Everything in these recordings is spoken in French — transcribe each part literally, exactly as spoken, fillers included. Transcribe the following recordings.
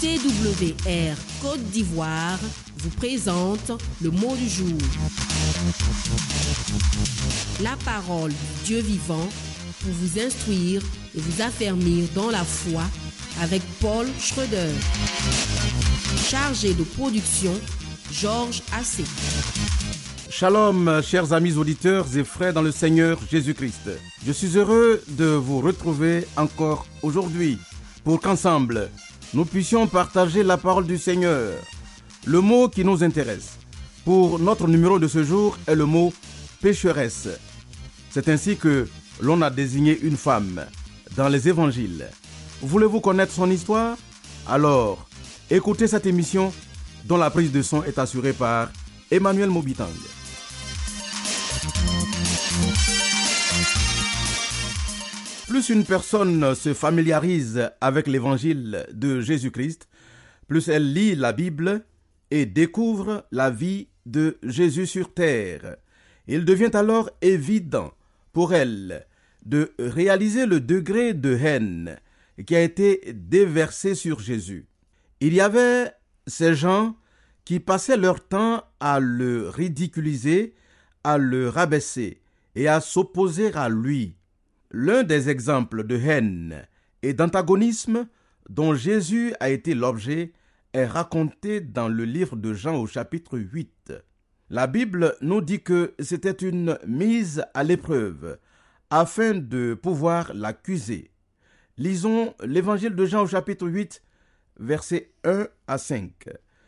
T W R Côte d'Ivoire vous présente le mot du jour. La parole du Dieu vivant pour vous instruire et vous affermir dans la foi avec Paul Schroeder. Chargé de production, Georges Assé. Shalom, chers amis auditeurs et frères dans le Seigneur Jésus-Christ. Je suis heureux de vous retrouver encore aujourd'hui pour qu'ensemble, nous puissions partager la parole du Seigneur. Le mot qui nous intéresse pour notre numéro de ce jour est le mot pécheresse. C'est ainsi que l'on a désigné une femme dans les évangiles. Voulez-vous connaître son histoire? Alors, écoutez cette émission dont la prise de son est assurée par Emmanuel Mobitang. Plus une personne se familiarise avec l'évangile de Jésus-Christ, plus elle lit la Bible et découvre la vie de Jésus sur terre. Il devient alors évident pour elle de réaliser le degré de haine qui a été déversé sur Jésus. Il y avait ces gens qui passaient leur temps à le ridiculiser, à le rabaisser et à s'opposer à lui. L'un des exemples de haine et d'antagonisme dont Jésus a été l'objet est raconté dans le livre de Jean au chapitre huit. La Bible nous dit que c'était une mise à l'épreuve afin de pouvoir l'accuser. Lisons l'évangile de Jean au chapitre huit, versets un à cinq.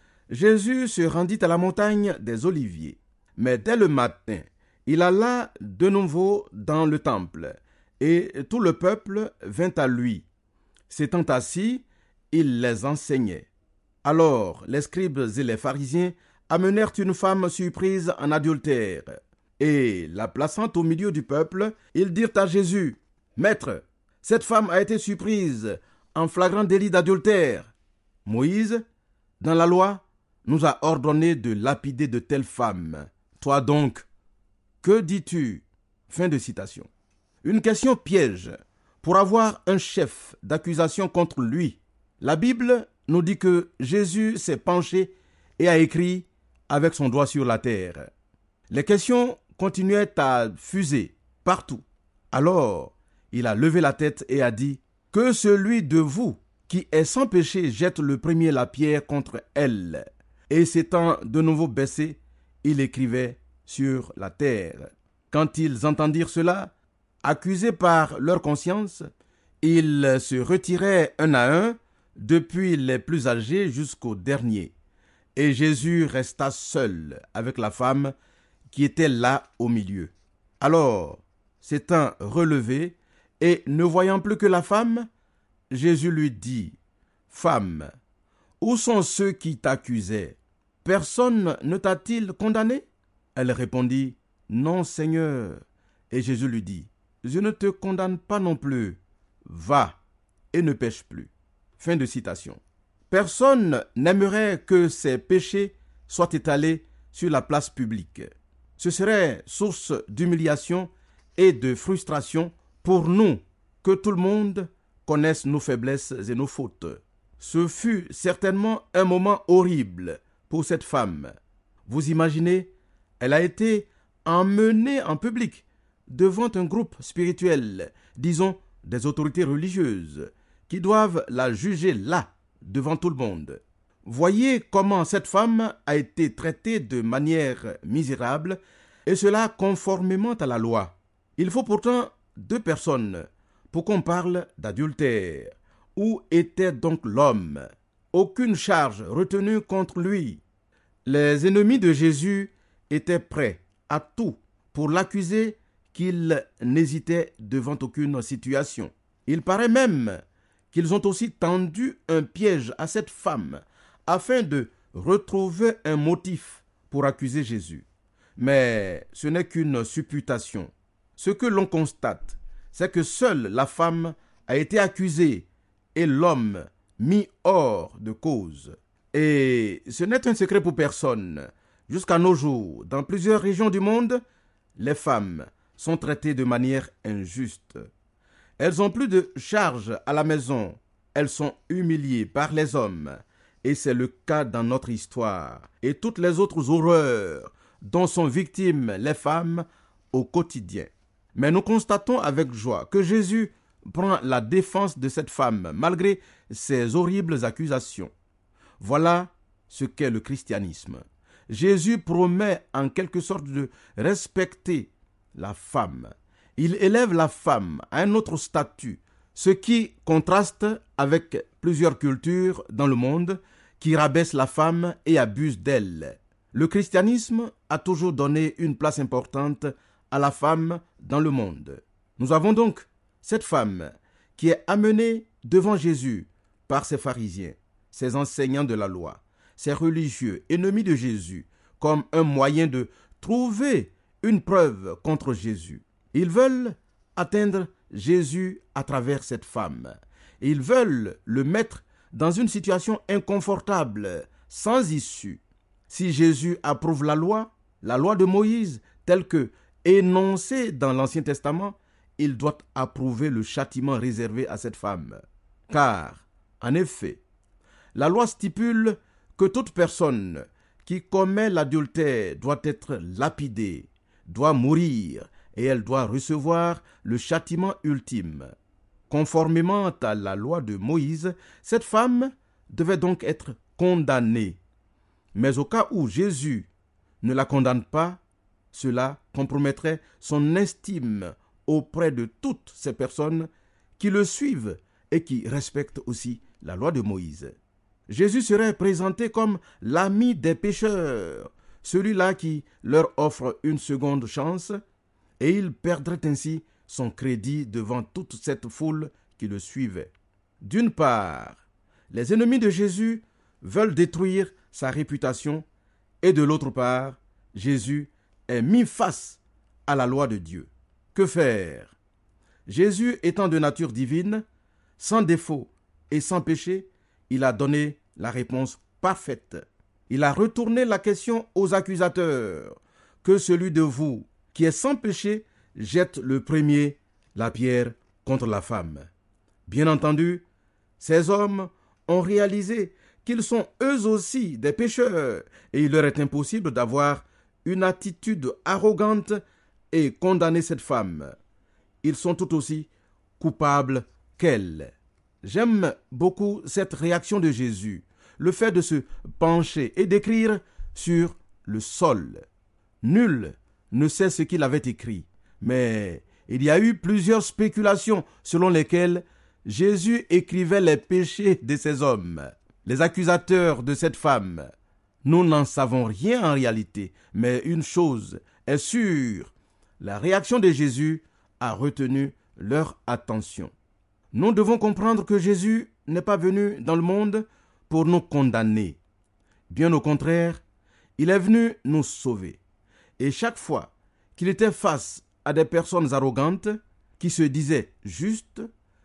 Jésus se rendit à la montagne des Oliviers, mais dès le matin, il alla de nouveau dans le temple, et tout le peuple vint à lui. S'étant assis, il les enseignait. Alors les scribes et les pharisiens amenèrent une femme surprise en adultère, et la plaçant au milieu du peuple, ils dirent à Jésus, « Maître, cette femme a été surprise en flagrant délit d'adultère. Moïse, dans la loi, nous a ordonné de lapider de telles femmes. Toi donc, que dis-tu » Fin de citation. Une question piège pour avoir un chef d'accusation contre lui. La Bible nous dit que Jésus s'est penché et a écrit avec son doigt sur la terre. Les questions continuaient à fuser partout. Alors, il a levé la tête et a dit « Que celui de vous qui est sans péché jette le premier la pierre contre elle. » Et s'étant de nouveau baissé, il écrivait sur la terre. Quand ils entendirent cela, accusés par leur conscience, ils se retiraient un à un, depuis les plus âgés jusqu'aux derniers. Et Jésus resta seul avec la femme qui était là au milieu. Alors, s'étant relevé et ne voyant plus que la femme, Jésus lui dit, « Femme, où sont ceux qui t'accusaient? Personne ne t'a-t-il condamné ?» Elle répondit, « Non, Seigneur. » Et Jésus lui dit, « Je ne te condamne pas non plus. Va et ne pêche plus. » Fin de citation. Personne n'aimerait que ses péchés soient étalés sur la place publique. Ce serait source d'humiliation et de frustration pour nous que tout le monde connaisse nos faiblesses et nos fautes. Ce fut certainement un moment horrible pour cette femme. Vous imaginez, elle a été emmenée en public devant un groupe spirituel, disons des autorités religieuses, qui doivent la juger là, devant tout le monde. Voyez comment cette femme a été traitée de manière misérable, et cela conformément à la loi. Il faut pourtant deux personnes pour qu'on parle d'adultère. Où était donc l'homme? Aucune charge retenue contre lui. Les ennemis de Jésus étaient prêts à tout pour l'accuser, qu'il n'hésitait devant aucune situation. Il paraît même qu'ils ont aussi tendu un piège à cette femme afin de retrouver un motif pour accuser Jésus. Mais ce n'est qu'une supputation. Ce que l'on constate, c'est que seule la femme a été accusée et l'homme mis hors de cause. Et ce n'est un secret pour personne. Jusqu'à nos jours, dans plusieurs régions du monde, les femmes sont traitées de manière injuste. Elles ont plus de charges à la maison elles sont humiliées par les hommes, et c'est le cas dans notre histoire, et toutes les autres horreurs dont sont victimes les femmes au quotidien. Mais nous constatons avec joie que Jésus prend la défense de cette femme malgré ses horribles accusations. Voilà ce qu'est le christianisme. Jésus promet en quelque sorte de respecter la femme. Il élève la femme à un autre statut, ce qui contraste avec plusieurs cultures dans le monde qui rabaissent la femme et abusent d'elle. Le christianisme a toujours donné une place importante à la femme dans le monde. Nous avons donc cette femme qui est amenée devant Jésus par ses pharisiens, ses enseignants de la loi, ces religieux ennemis de Jésus, comme un moyen de trouver une preuve contre Jésus. Ils veulent atteindre Jésus à travers cette femme. Ils veulent le mettre dans une situation inconfortable, sans issue. Si Jésus approuve la loi, la loi de Moïse, telle que énoncée dans l'Ancien Testament, il doit approuver le châtiment réservé à cette femme. Car, en effet, la loi stipule que toute personne qui commet l'adultère doit être lapidée, doit mourir, et elle doit recevoir le châtiment ultime. Conformément à la loi de Moïse, cette femme devait donc être condamnée. Mais au cas où Jésus ne la condamne pas, cela compromettrait son estime auprès de toutes ces personnes qui le suivent et qui respectent aussi la loi de Moïse. Jésus serait présenté comme l'ami des pécheurs, celui-là qui leur offre une seconde chance, et il perdrait ainsi son crédit devant toute cette foule qui le suivait. D'une part, les ennemis de Jésus veulent détruire sa réputation, et de l'autre part, Jésus est mis face à la loi de Dieu. Que faire? Jésus étant de nature divine, sans défaut et sans péché, il a donné la réponse parfaite. Il a retourné la question aux accusateurs. Que celui de vous qui est sans péché jette le premier la pierre contre la femme. Bien entendu, ces hommes ont réalisé qu'ils sont eux aussi des pécheurs et il leur est impossible d'avoir une attitude arrogante et condamner cette femme. Ils sont tout aussi coupables qu'elle. J'aime beaucoup cette réaction de Jésus, le fait de se pencher et d'écrire sur le sol. Nul ne sait ce qu'il avait écrit, mais il y a eu plusieurs spéculations selon lesquelles Jésus écrivait les péchés de ces hommes. Les accusateurs de cette femme, nous n'en savons rien en réalité, mais une chose est sûre, la réaction de Jésus a retenu leur attention. Nous devons comprendre que Jésus n'est pas venu dans le monde pour nous condamner. Bien au contraire, il est venu nous sauver. Et chaque fois qu'il était face à des personnes arrogantes qui se disaient justes,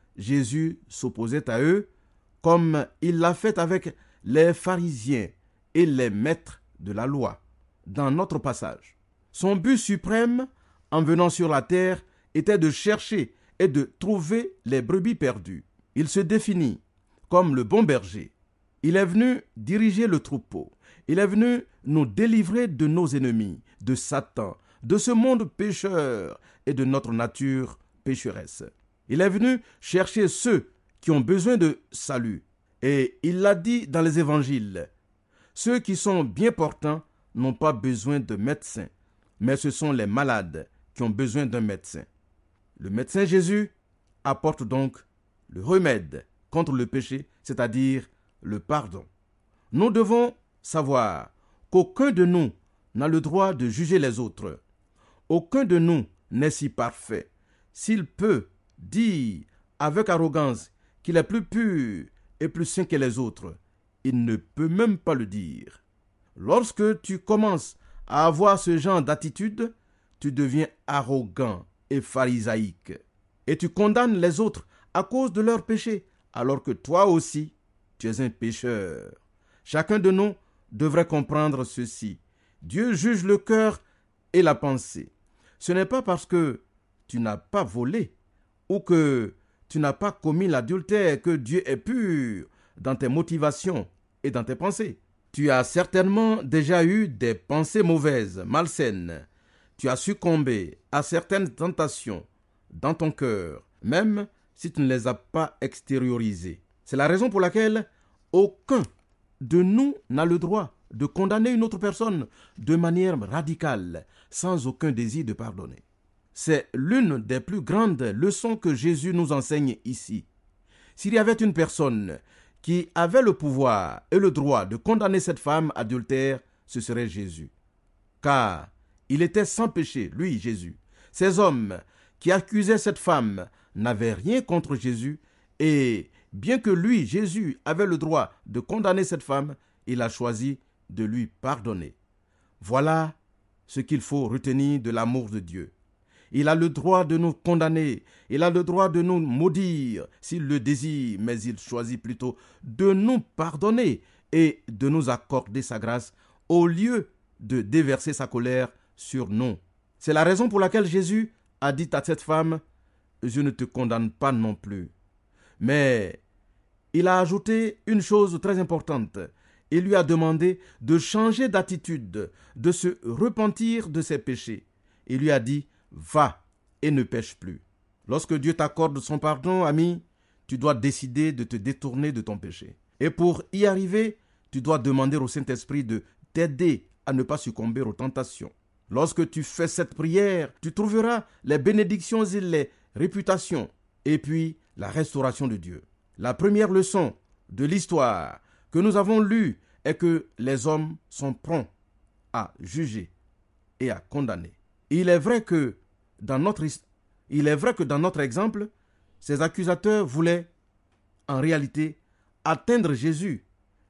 Jésus s'opposait à eux comme il l'a fait avec les pharisiens et les maîtres de la loi. Dans notre passage, son but suprême en venant sur la terre était de chercher et de trouver les brebis perdues. Il se définit comme le bon berger. Il est venu diriger le troupeau. Il est venu nous délivrer de nos ennemis, de Satan, de ce monde pécheur et de notre nature pécheresse. Il est venu chercher ceux qui ont besoin de salut. Et il l'a dit dans les évangiles, ceux qui sont bien portants n'ont pas besoin de médecin, mais ce sont les malades qui ont besoin d'un médecin. Le médecin Jésus apporte donc le remède contre le péché, c'est-à-dire le pardon. Nous devons savoir qu'aucun de nous n'a le droit de juger les autres. Aucun de nous n'est si parfait. S'il peut dire avec arrogance qu'il est plus pur et plus saint que les autres, il ne peut même pas le dire. Lorsque tu commences à avoir ce genre d'attitude, tu deviens arrogant et pharisaïque. Et tu condamnes les autres à cause de leurs péchés, alors que toi aussi, tu es un pécheur. Chacun de nous devrait comprendre ceci. Dieu juge le cœur et la pensée. Ce n'est pas parce que tu n'as pas volé ou que tu n'as pas commis l'adultère, que Dieu est pur dans tes motivations et dans tes pensées. Tu as certainement déjà eu des pensées mauvaises, malsaines. Tu as succombé à certaines tentations dans ton cœur, même si tu ne les as pas extériorisées. C'est la raison pour laquelle aucun de nous n'a le droit de condamner une autre personne de manière radicale, sans aucun désir de pardonner. C'est l'une des plus grandes leçons que Jésus nous enseigne ici. S'il y avait une personne qui avait le pouvoir et le droit de condamner cette femme adultère, ce serait Jésus. Car il était sans péché, lui, Jésus. Ces hommes qui accusaient cette femme n'avaient rien contre Jésus, et bien que lui, Jésus, avait le droit de condamner cette femme, il a choisi de lui pardonner. Voilà ce qu'il faut retenir de l'amour de Dieu. Il a le droit de nous condamner, il a le droit de nous maudire s'il le désire, mais il choisit plutôt de nous pardonner et de nous accorder sa grâce au lieu de déverser sa colère sur nous. C'est la raison pour laquelle Jésus a dit à cette femme, « Je ne te condamne pas non plus. » Mais il a ajouté une chose très importante. Il lui a demandé de changer d'attitude, de se repentir de ses péchés. Il lui a dit, « Va et ne pêche plus. » Lorsque Dieu t'accorde son pardon, ami, tu dois décider de te détourner de ton péché. Et pour y arriver, tu dois demander au Saint-Esprit de t'aider à ne pas succomber aux tentations. Lorsque tu fais cette prière, tu trouveras les bénédictions et les réputations, et puis la restauration de Dieu. La première leçon de l'histoire que nous avons lue est que les hommes sont prompts à juger et à condamner. Il est vrai que dans notre, il est vrai que dans notre exemple, ces accusateurs voulaient en réalité atteindre Jésus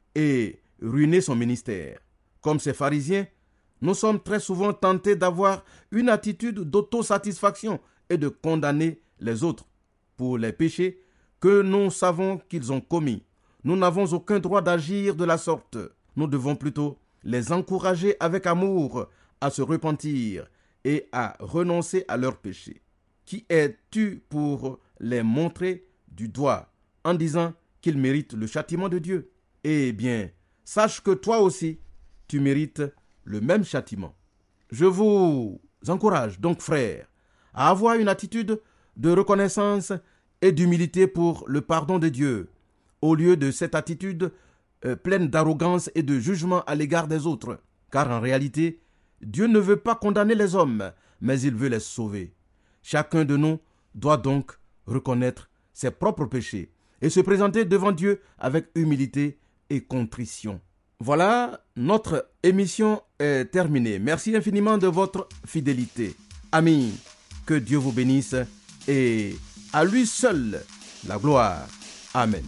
et ruiner son ministère. Comme ces pharisiens, nous sommes très souvent tentés d'avoir une attitude d'autosatisfaction et de condamner les autres pour les péchés que nous savons qu'ils ont commis. Nous n'avons aucun droit d'agir de la sorte. Nous devons plutôt les encourager avec amour à se repentir et à renoncer à leurs péchés. Qui es-tu pour les montrer du doigt en disant qu'ils méritent le châtiment de Dieu? Eh bien, sache que toi aussi, tu mérites le même châtiment. Je vous encourage donc, frères, à avoir une attitude de reconnaissance et d'humilité pour le pardon de Dieu, au lieu de cette attitude euh, pleine d'arrogance et de jugement à l'égard des autres. Car en réalité, Dieu ne veut pas condamner les hommes, mais il veut les sauver. Chacun de nous doit donc reconnaître ses propres péchés et se présenter devant Dieu avec humilité et contrition. Voilà, notre émission est terminée. Merci infiniment de votre fidélité. Amis, que Dieu vous bénisse et à lui seul la gloire. Amen.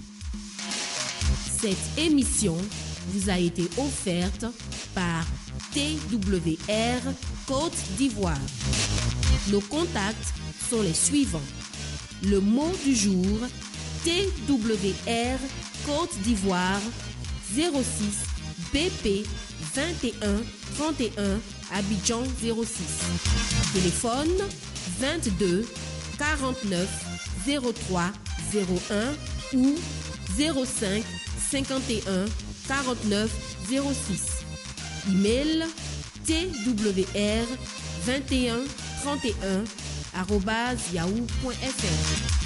Cette émission vous a été offerte par T W R Côte d'Ivoire. Nos contacts sont les suivants. Le mot du jour, T W R Côte d'Ivoire, zéro six B P vingt et un trente et un Abidjan zéro six. Téléphone vingt-deux quarante-neuf zéro trois zéro un ou zéro cinq cinquante et un quarante-neuf zéro six. Email T W R vingt et un trente et un arobase yahoo point f r.